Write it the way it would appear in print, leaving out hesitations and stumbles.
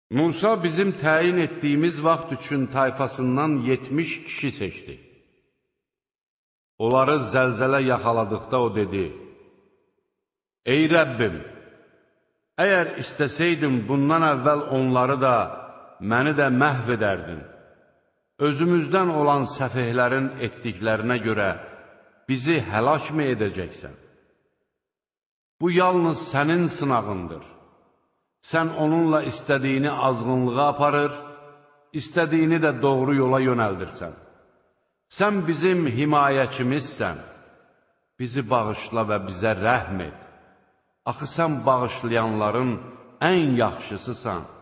Musa bizim təyin etdiyimiz vaxt üçün tayfasından 70 kişi seçdi. Onları zəlzələ yaxaladıqda o dedi: Ey Rəbbim, əgər istəsəydim bundan əvvəl onları da, məni də məhv edərdin. Özümüzdən olan səfehlərin etdiklərinə görə bizi həlak mı edəcəksən? Bu yalnız sənin sınağındır. Sən onunla istədiyini azğınlığa aparır, istədiyini də doğru yola yönəldirsən. Sən bizim himayəçimizsən, bizi bağışla və bizə rəhm et. Axı sən bağışlayanların ən yaxşısısan.